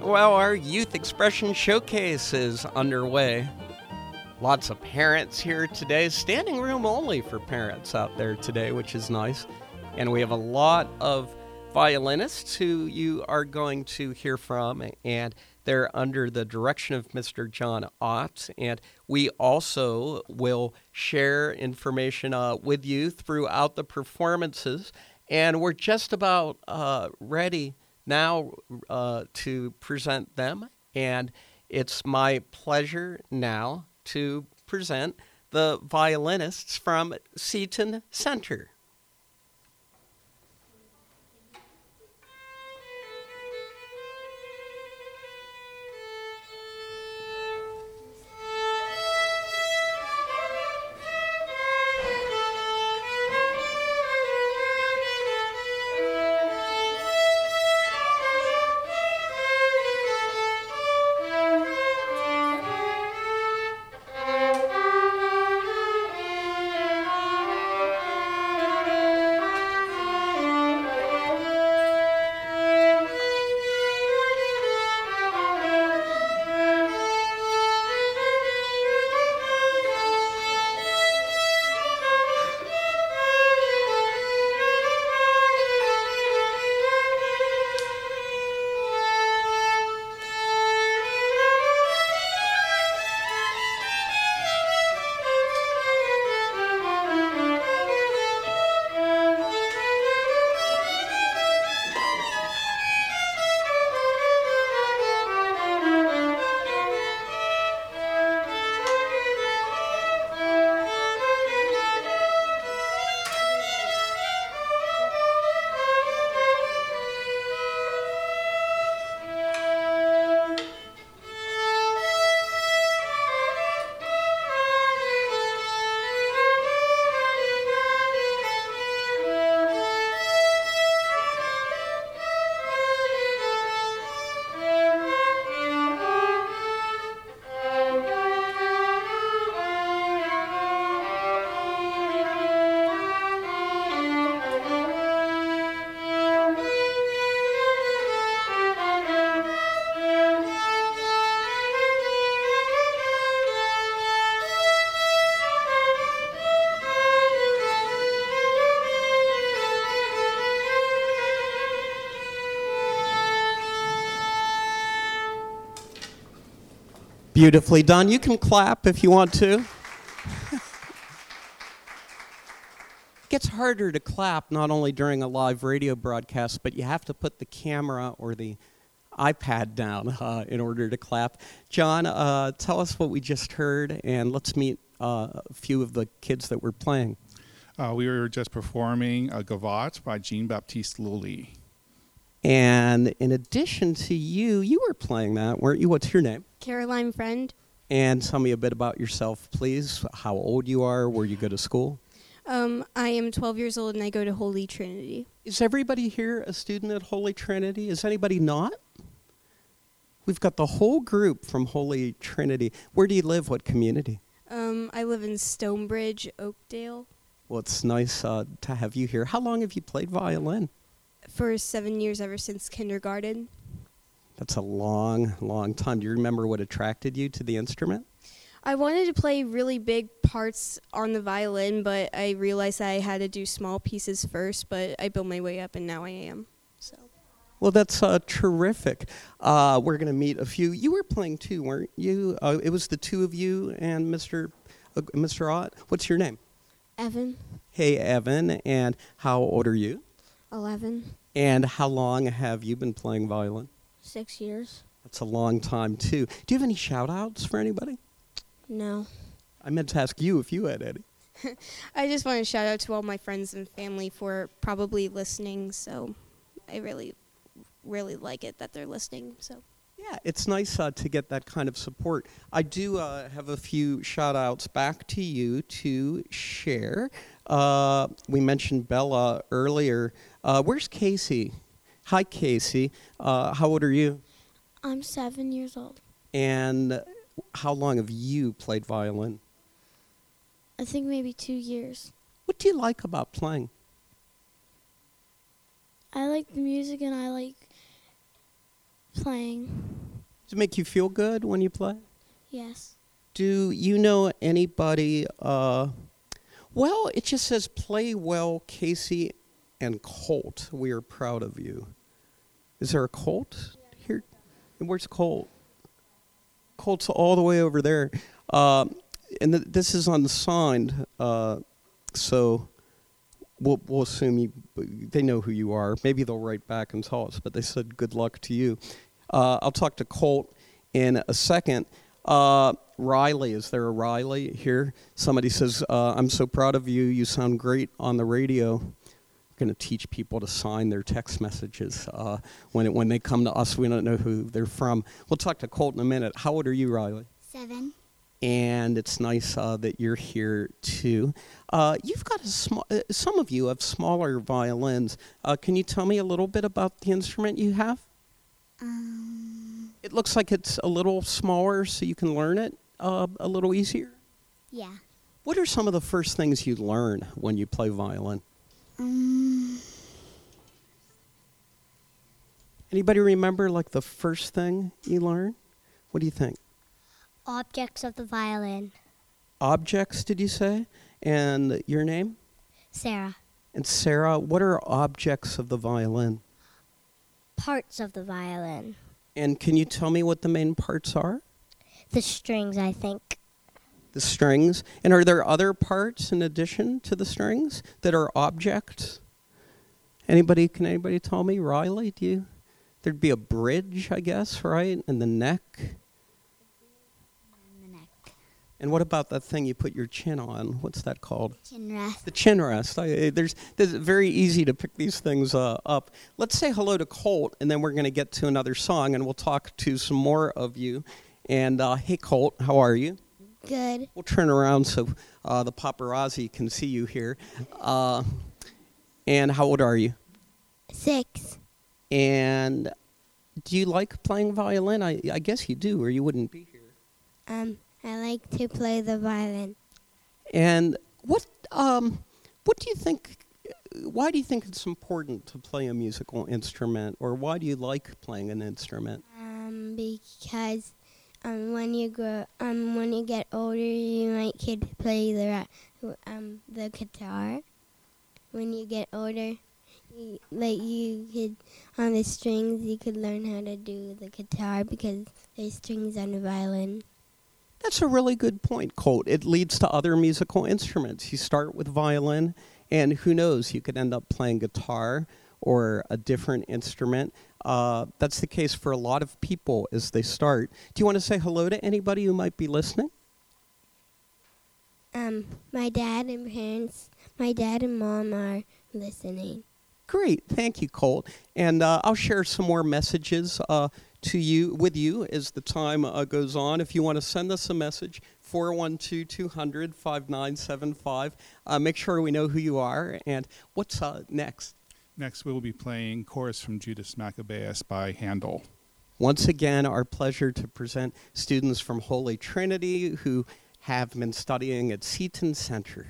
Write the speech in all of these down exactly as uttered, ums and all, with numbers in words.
Well, our Youth Expression Showcase is underway. Lots of parents here today. Standing room only for parents out there today, which is nice. And we have a lot of violinists who you are going to hear from, and they're under the direction of Mister John Ott. And we also will share information uh, with you throughout the performances. And we're just about uh, ready now uh, to present them. And it's my pleasure now to present the violinists from Seton Center. Beautifully done. You can clap if you want to. It gets harder to clap not only during a live radio broadcast, but you have to put the camera or the iPad down uh, in order to clap. John, uh, tell us what we just heard, and let's meet uh, a few of the kids that we're playing. Uh, we were just performing a gavotte by Jean-Baptiste Lully. And in addition to you, you were playing that, weren't you? What's your name? Caroline Friend. And tell me a bit about yourself, please. How old you are, where you go to school. Um, I am twelve years old and I go to Holy Trinity. Is everybody here a student at Holy Trinity? Is anybody not? We've got the whole group from Holy Trinity. Where do you live? What community? Um, I live in Stonebridge, Oakdale. Well, it's nice uh, to have you here. How long have you played violin? For seven years, ever since kindergarten. That's a long, long time. Do you remember what attracted you to the instrument? I wanted to play really big parts on the violin, but I realized I had to do small pieces first, but I built my way up, and now I am. So. Well, that's uh, terrific. Uh, we're going to meet a few. You were playing too, weren't you? Uh, it was the two of you and Mister Uh, Mister Ott. What's your name? Evan. Hey, Evan. And how old are you? eleven. And how long have you been playing violin? Six years. That's a long time, too. Do you have any shout-outs for anybody? No. I meant to ask you if you had any. I just want to shout out to all my friends and family for probably listening, so I really, really like it that they're listening. So. Yeah, it's nice uh, to get that kind of support. I do uh, have a few shout-outs back to you to share. Uh, we mentioned Bella earlier. Uh, where's Casey? Hi, Casey. Uh, how old are you? I'm seven years old. And how long have you played violin? I think maybe two years. What do you like about playing? I like the music and I like playing. Does it make you feel good when you play? Yes. Do you know anybody? Uh, well, it just says play well, Casey and Colt. We are proud of you. Is there a Colt here? Where's Colt? Colt's all the way over there. Uh, and th- this is unsigned, uh, so we'll, we'll assume you, they know who you are. Maybe they'll write back and tell us, but they said good luck to you. Uh, I'll talk to Colt in a second. Uh, Riley, is there a Riley here? Somebody says, uh, I'm so proud of you. You sound great on the radio. Going to teach people to sign their text messages. Uh, when it, when they come to us, we don't know who they're from. We'll talk to Colt in a minute. How old are you, Riley? Seven. And it's nice uh, that you're here, too. Uh, you've got a small, uh, some of you have smaller violins. Uh, can you tell me a little bit about the instrument you have? Um. It looks like it's a little smaller so you can learn it uh, a little easier. Yeah. What are some of the first things you learn when you play violin? Um. Anybody remember like the first thing you learn? What do you think? Objects of the violin. Objects, did you say? And your name? Sarah. And Sarah, what are objects of the violin? Parts of the violin. And can you tell me what the main parts are? The strings, I think. The strings. And are there other parts in addition to the strings that are objects? Anybody, can anybody tell me? Riley, do you? There'd be a bridge, I guess, right? And the neck. And the neck. And what about that thing you put your chin on? What's that called? Chin rest. The chin rest. I, there's, there's very easy to pick these things uh, up. Let's say hello to Colt, and then we're going to get to another song, and we'll talk to some more of you. And uh, hey, Colt, how are you? Good. We'll turn around so uh, the paparazzi can see you here. Uh, and how old are you? Six. And do you like playing violin? I, I guess you do, or you wouldn't be here. Um, I like to play the violin. And what um, what do you think? Why do you think it's important to play a musical instrument, or why do you like playing an instrument? Um, because um, when you grow, um, when you get older, you might could play the ra- um the guitar. When you get older, you, like you could on the strings, you could learn how to do the guitar because there's strings on the violin. That's a really good point, Colt. It leads to other musical instruments. You start with violin, and who knows, you could end up playing guitar or a different instrument. Uh, that's the case for a lot of people as they start. Do you want to say hello to anybody who might be listening? Um, my dad and parents, my dad and mom are listening. Great, thank you, Colt. And uh, I'll share some more messages uh, to you with you as the time uh, goes on. If you want to send us a message, four one two, two hundred, five nine seven five. Uh, make sure we know who you are. And what's uh, next? Next, we'll be playing Chorus from Judas Maccabeus by Handel. Once again, our pleasure to present students from Holy Trinity who have been studying at Seton Center.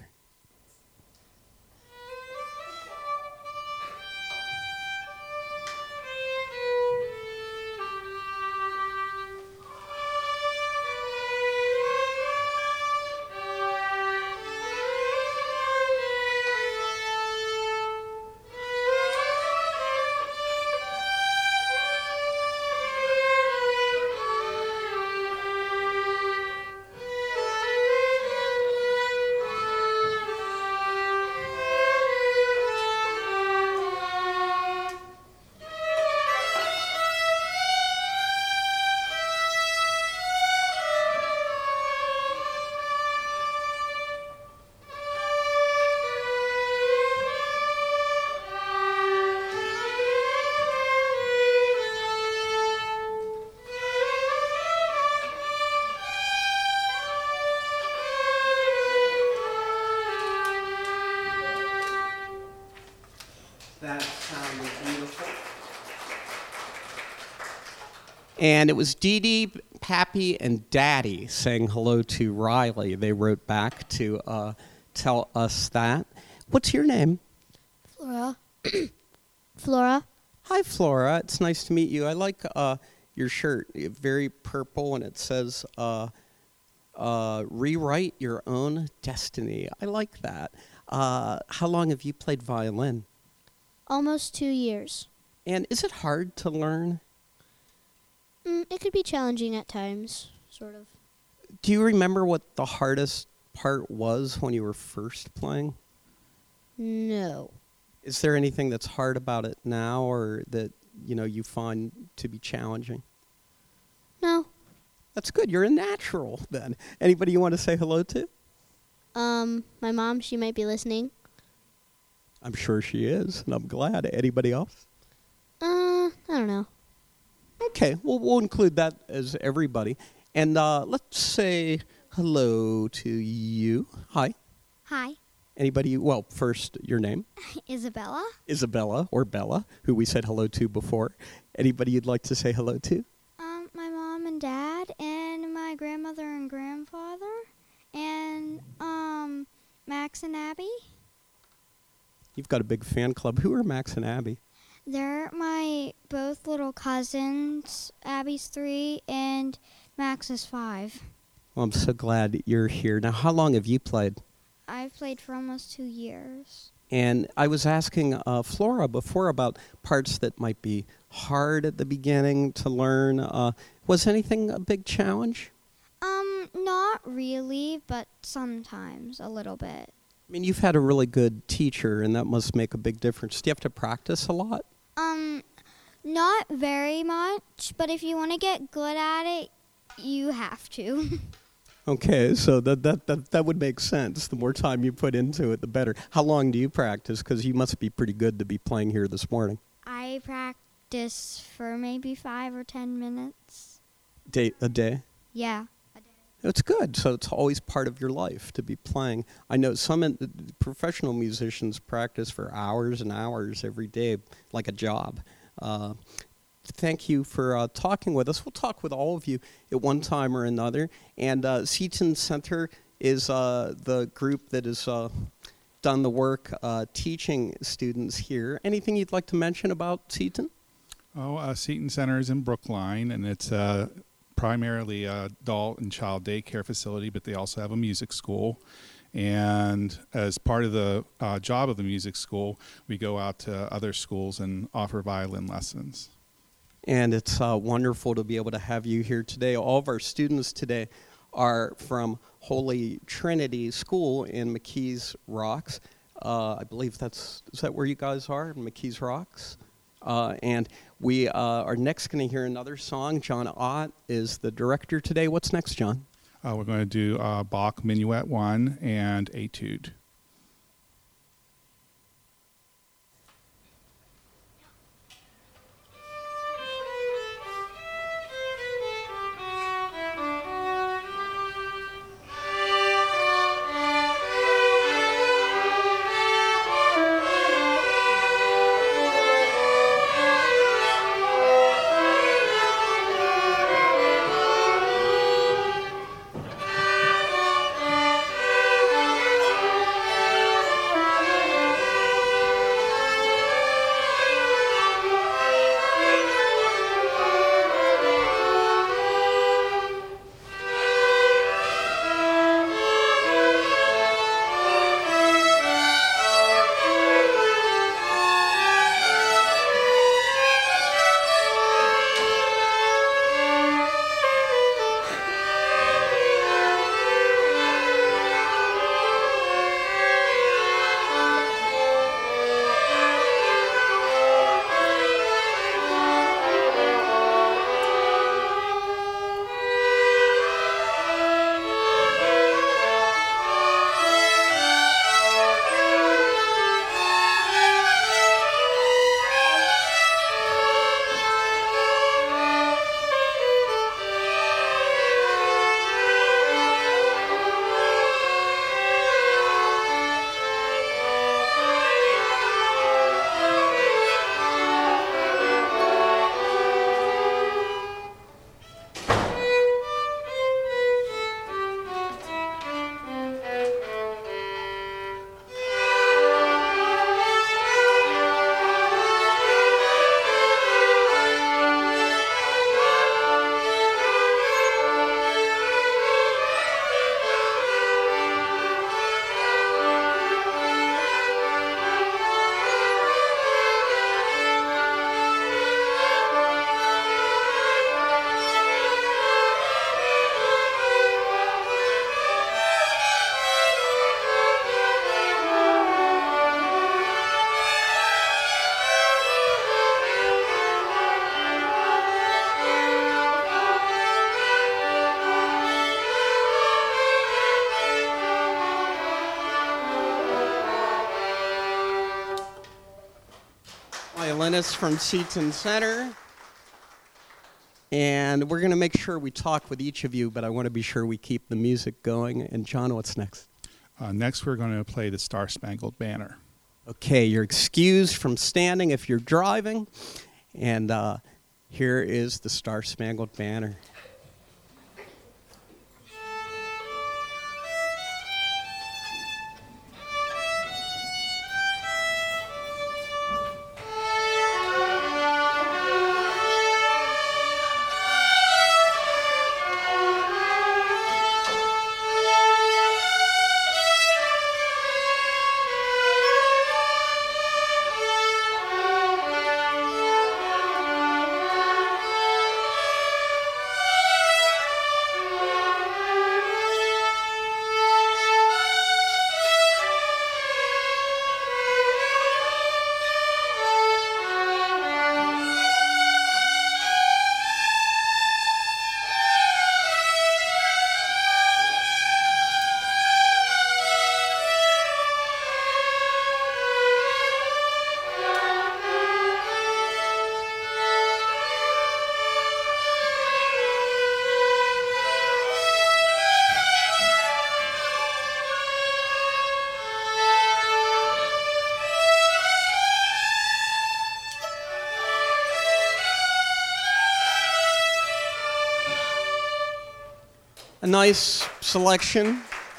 That sounded beautiful. And it was Dee Dee, Pappy, and Daddy saying hello to Riley. They wrote back to uh, tell us that. What's your name? Flora. Flora. Hi, Flora. It's nice to meet you. I like uh, your shirt, eh, very purple, and it says, uh, uh, rewrite your own destiny. I like that. Uh, how long have you played violin? Almost two years. And is it hard to learn? Mm, it could be challenging at times, sort of. Do you remember what the hardest part was when you were first playing? No. Is there anything that's hard about it now, or that, you know, you find to be challenging? No. That's good. You're a natural then. Anybody you want to say hello to? Um, my mom, she might be listening. I'm sure she is, and I'm glad. Anybody else? Uh, I don't know. Okay, well, we'll include that as everybody. And uh, let's say hello to you. Hi. Hi, Anybody? Well, first, your name. Isabella. Isabella, or Bella, who we said hello to before. Anybody you'd like to say hello to? Um, my mom and dad, and my grandmother and grandfather, and um, Max and Abby. You've got a big fan club. Who are Max and Abby? They're my both little cousins. Abby's three, and Max is five. Well, I'm so glad you're here. Now, how long have you played? I've played for almost two years. And I was asking uh, Flora before about parts that might be hard at the beginning to learn. Uh, was anything a big challenge? Um, not really, but sometimes a little bit. I mean, you've had a really good teacher, and that must make a big difference. Do you have to practice a lot? Um, not very much, but if you want to get good at it, you have to. Okay, so that, that, that, that would make sense. The more time you put into it, the better. How long do you practice? Because you must be pretty good to be playing here this morning. I practice for maybe five or ten minutes. Day, a day? Yeah. It's good. So it's always part of your life to be playing. I know some in, professional musicians practice for hours and hours every day, like a job. Uh, thank you for uh, talking with us. We'll talk with all of you at one time or another. And uh, Seton Center is uh, the group that has uh, done the work uh, teaching students here. Anything you'd like to mention about Seton? Oh, uh, Seton Center is in Brookline, and it's uh, primarily a adult and child daycare facility, but they also have a music school. And as part of the uh, job of the music school, we go out to other schools and offer violin lessons. And it's uh, wonderful to be able to have you here today. All of our students today are from Holy Trinity School in McKees Rocks. Uh, I believe that's, is that where you guys are, in McKees Rocks? Uh, and we uh, are next going to hear another song. John Ott is the director today. What's next, John? Uh, we're going to do uh, Bach Minuet one and Etude. Thank violinists from Seton Center. And we're going to make sure we talk with each of you, but I want to be sure we keep the music going. And John, what's next? Uh, next, we're going to play the Star Spangled Banner. Okay, you're excused from standing if you're driving. And uh, here is the Star Spangled Banner. A nice selection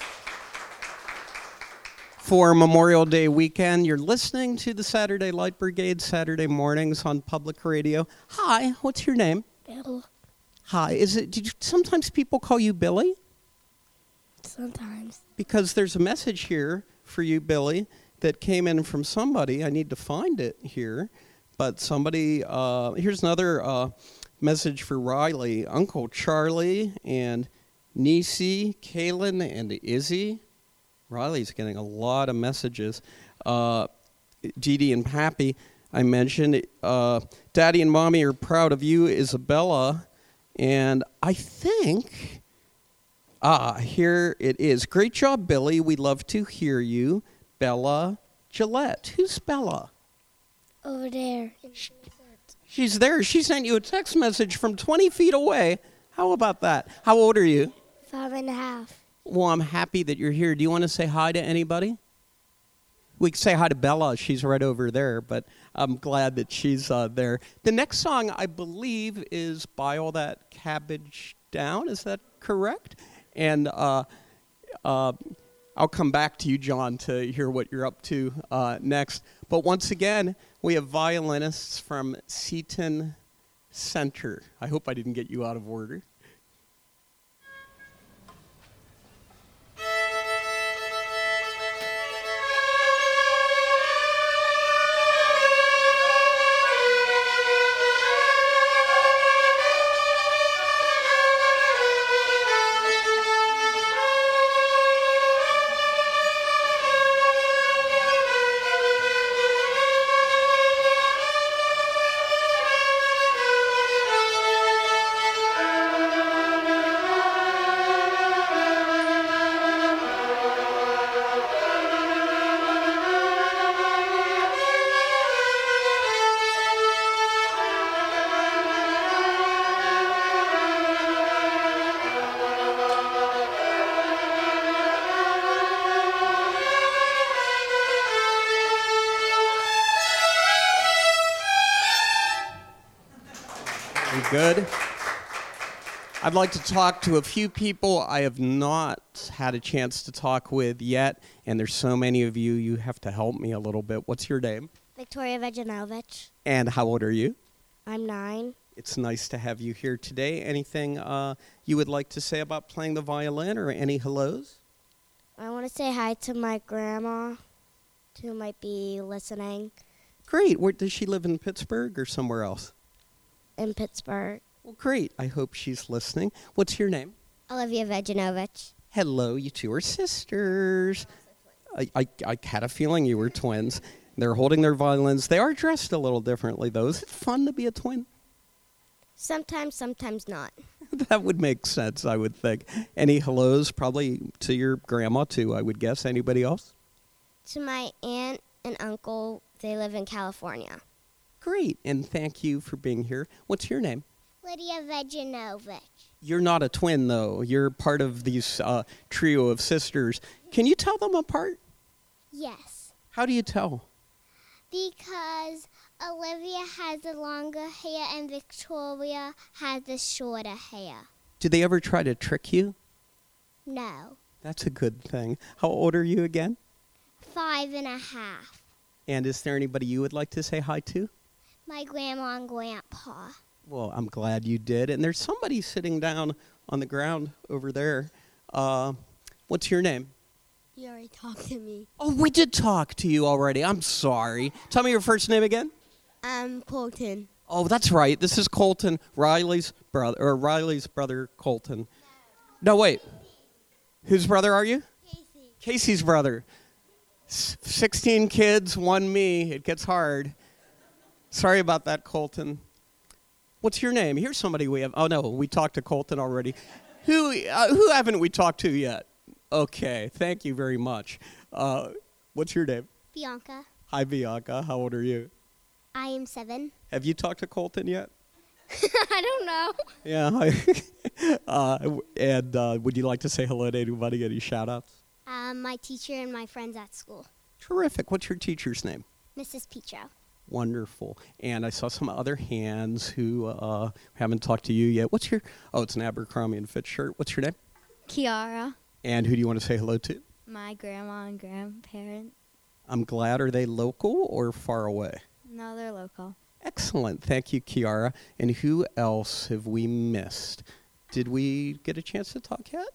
for Memorial Day weekend. You're listening to the Saturday Light Brigade Saturday mornings on public radio. Hi, what's your name? Bill. Hi, is it? Did you, sometimes people call you Billy? Sometimes. Because there's a message here for you, Billy, that came in from somebody. I need to find it here, but somebody. Uh, here's another uh, message for Riley, Uncle Charlie, and Niecy, Kaylin, and Izzy. Riley's getting a lot of messages. Uh, Dee Dee and Pappy, I mentioned. Uh, Daddy and Mommy are proud of you, Isabella. And I think, ah, here it is. Great job, Billy. We love to hear you. Bella Gillette. Who's Bella? Over there. She's there. She sent you a text message from twenty feet away. How about that? How old are you? Five and a half. Well, I'm happy that you're here. Do you want to say hi to anybody? We can say hi to Bella. She's right over there, but I'm glad that she's uh, there. The next song, I believe, is Buy All That Cabbage Down. Is that correct? And uh, uh, I'll come back to you, John, to hear what you're up to uh, next. But once again, we have violinists from Seton Center. I hope I didn't get you out of order. Good. I'd like to talk to a few people I have not had a chance to talk with yet, and there's so many of you, you have to help me a little bit. What's your name? Victoria Vejanovich. And how old are you? I'm nine. It's nice to have you here today. Anything uh, you would like to say about playing the violin, or any hellos? I want to say hi to my grandma, who might be listening. Great. Where does she live, in Pittsburgh or somewhere else? In Pittsburgh. Well, great. I hope she's listening. What's your name? Olivia Vejanovich. Hello, you two are sisters. I, I, I had a feeling you were twins. They're holding their violins. They are dressed a little differently, though. Is it fun to be a twin? Sometimes, sometimes not. That would make sense, I would think. Any hellos? Probably to your grandma, too, I would guess. Anybody else? To my aunt and uncle, they live in California. Great, and thank you for being here. What's your name? Lydia Vegenovich. You're not a twin, though. You're part of these uh, trio of sisters. Can you tell them apart? Yes. How do you tell? Because Olivia has the longer hair and Victoria has the shorter hair. Do they ever try to trick you? No. That's a good thing. How old are you again? Five and a half. And is there anybody you would like to say hi to? My grandma and grandpa. Well, I'm glad you did. And there's somebody sitting down on the ground over there. Uh, what's your name? You already talked to me. Oh, we did talk to you already. I'm sorry. Tell me your first name again. I'm Colton. Oh, that's right. This is Colton, Riley's brother, or Riley's brother, Colton. No, wait. Whose brother are you? Casey. Casey's brother. S- sixteen kids, one me. It gets hard. Sorry about that, Colton. What's your name? Here's somebody we have. Oh, no, we talked to Colton already. Who uh, who haven't we talked to yet? Okay, thank you very much. Uh, what's your name? Bianca. Hi, Bianca. How old are you? I am seven. Have you talked to Colton yet? I don't know. Yeah. Hi. uh, and uh, would you like to say hello to anybody? Any shout-outs? Um, my teacher and my friends at school. Terrific. What's your teacher's name? Missus Petro. Wonderful. And I saw some other hands who uh, haven't talked to you yet. What's your... Oh, it's an Abercrombie and Fitch shirt. What's your name? Kiara, And who do you want to say hello to? my grandma and grandparents. I'm glad. Are they local or far away? No, they're local. Excellent. Thank you, Kiara. And who else have we missed? Did we get a chance to talk yet?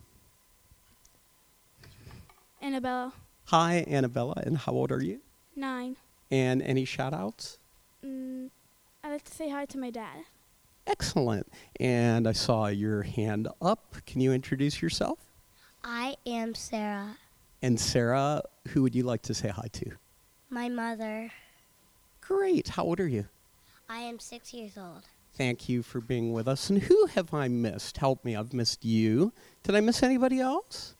Annabella, Hi, Annabella. And how old are you? nine. And any shout-outs? Mm, I'd like to say hi to my dad. Excellent. And I saw your hand up. Can you introduce yourself? I am Sarah. And Sarah, who would you like to say hi to? My mother. Great. How old are you? I am six years old. Thank you for being with us. And who have I missed? Help me. I've missed you. Did I miss anybody else?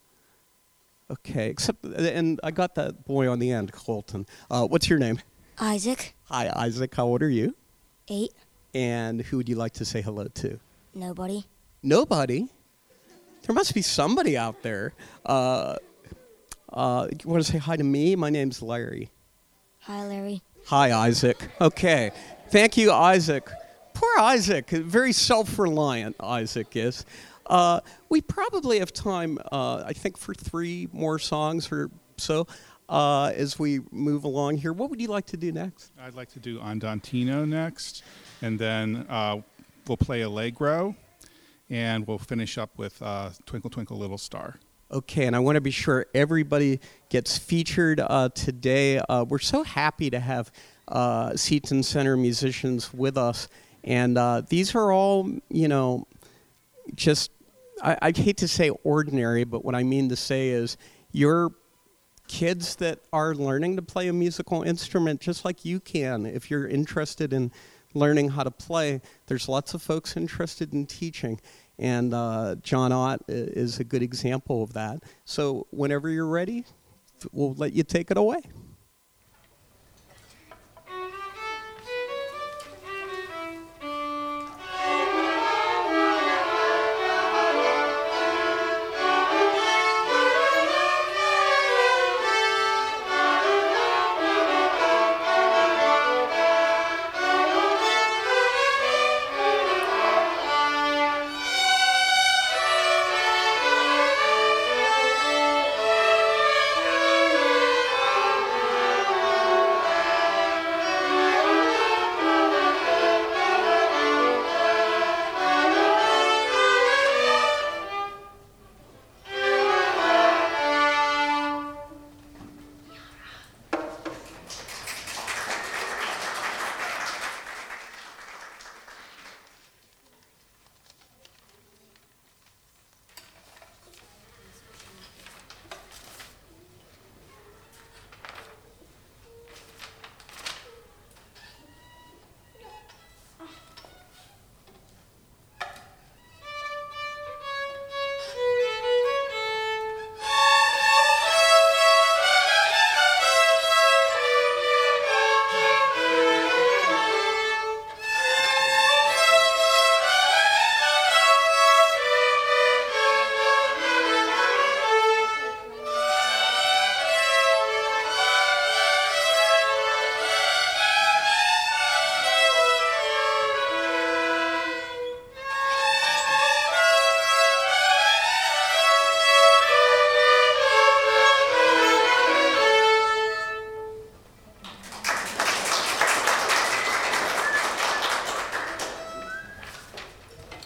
Okay, except, and I got that boy on the end, Colton. Uh, what's your name? Isaac. Hi, Isaac. How old are you? Eight. And who would you like to say hello to? Nobody. Nobody? There must be somebody out there. Uh, uh, you want to say hi to me? My name's Larry. Hi, Larry. Hi, Isaac. Okay. Thank you, Isaac. Poor Isaac. Very self-reliant, Isaac is. Uh, we probably have time, uh, I think, for three more songs or so uh, as we move along here. What would you like to do next? I'd like to do Andantino next, and then uh, we'll play Allegro, and we'll finish up with uh, Twinkle Twinkle Little Star. Okay, and I want to be sure everybody gets featured uh, today. Uh, we're so happy to have uh, Seton Center musicians with us, and uh, these are all, you know, just, I, I hate to say ordinary, but what I mean to say is you're kids that are learning to play a musical instrument just like you can. If you're interested in learning how to play, there's lots of folks interested in teaching. And uh, John Ott is a good example of that. So whenever you're ready, we'll let you take it away. Thank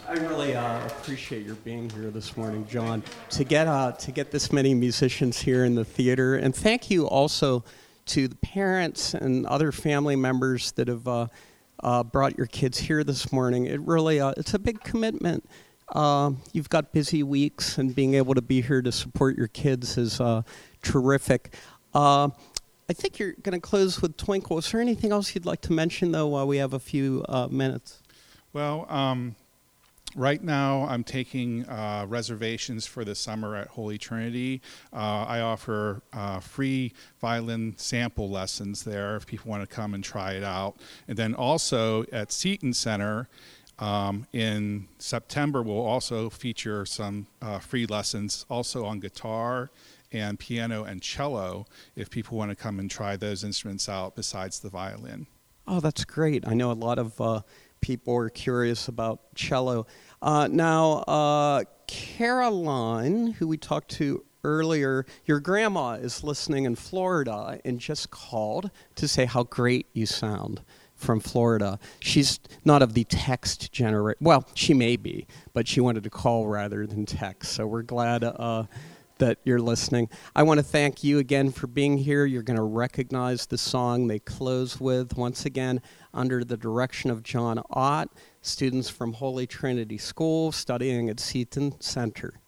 I really uh, appreciate your being here this morning, John. To get uh, to get this many musicians here in the theater, and thank you also to the parents and other family members that have uh, uh, brought your kids here this morning. It really uh, it's a big commitment. Uh, you've got busy weeks, and being able to be here to support your kids is uh, terrific. Uh, I think you're going to close with Twinkle. Is there anything else you'd like to mention, though, while we have a few uh, minutes? Well, um, right now I'm taking uh, reservations for the summer at Holy Trinity. Uh, I offer uh, free violin sample lessons there if people want to come and try it out. And then also at Seton Center um, in September, we'll also feature some uh, free lessons also on guitar and piano and cello if people want to come and try those instruments out besides the violin. Oh, that's great. I know a lot of uh, people are curious about cello. Uh, now, uh, Caroline, who we talked to earlier, your grandma is listening in Florida and just called to say how great you sound from Florida. She's not of the text generation. Well, she may be, but she wanted to call rather than text. So we're glad uh, that you're listening. I want to thank you again for being here. You're going to recognize the song they close with, once again, under the direction of John Ott, students from Holy Trinity School studying at Seton Center.